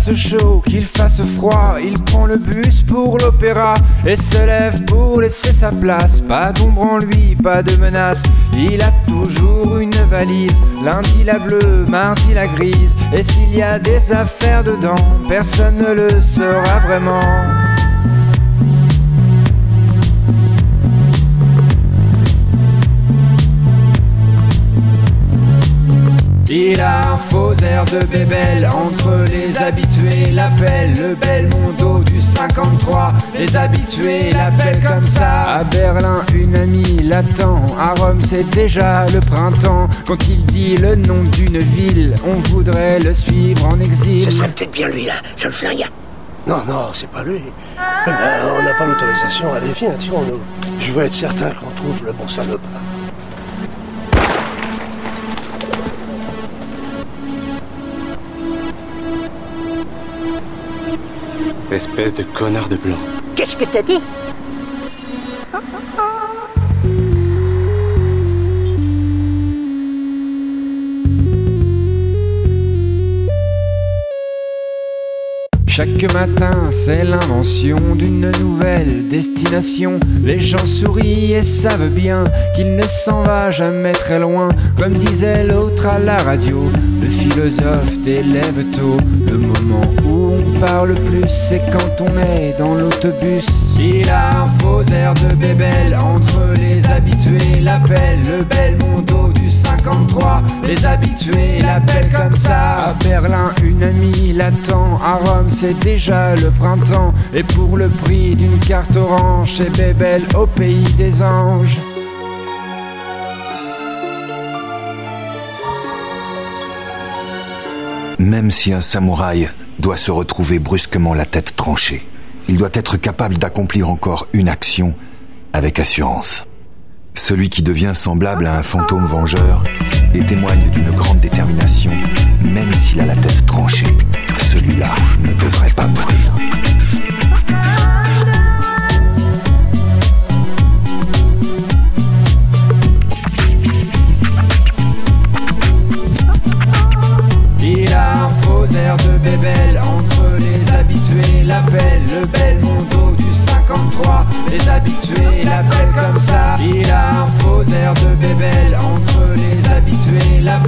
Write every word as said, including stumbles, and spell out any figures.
fasse chaud, qu'il fasse froid, il prend le bus pour l'opéra et se lève pour laisser sa place. Pas d'ombre en lui, pas de menace, il a toujours une valise. Lundi la bleue, mardi la grise, et s'il y a des affaires dedans, personne ne le saura vraiment. Il a un faux air de bébelle, entre les habitués l'appellent le Belmondo du cinquante-trois. Les habitués l'appellent comme ça. À Berlin une amie l'attend, à Rome c'est déjà le printemps. Quand il dit le nom d'une ville, on voudrait le suivre en exil. Ce serait peut-être bien lui là, je le flingue. Non, non, c'est pas lui. Eh ben, on n'a pas l'autorisation, allez viens, tirons-nous. Je veux être certain qu'on trouve le bon salopard. Espèce de connard de blanc. Qu'est-ce que t'as dit? Chaque matin, c'est l'invention d'une nouvelle destination. Les gens sourient et savent bien qu'il ne s'en va jamais très loin. Comme disait l'autre à la radio, le philosophe des lève tôt. Le moment où on parle plus, c'est quand on est dans l'autobus. Il a un faux air de bébelle, entre les habitués l'appellent le Belmondo du cinquante-trois. Les habitués l'appellent comme ça. À Berlin, une amie l'attend, à Rome, c'est déjà le printemps. Et pour le prix d'une carte orange, chez Bébel au pays des anges. Même si un samouraï doit se retrouver brusquement la tête tranchée, il doit être capable d'accomplir encore une action avec assurance. Celui qui devient semblable à un fantôme vengeur et témoigne d'une grande détermination, même s'il a la tête tranchée, celui-là ne devrait pas mourir. Il a un faux air de bébelle, entre les habitués l'appellent le Belmondo du cinquante-trois. Les habitués l'appellent comme ça. Il a un faux air de bébelle, entre les habitués l'appellent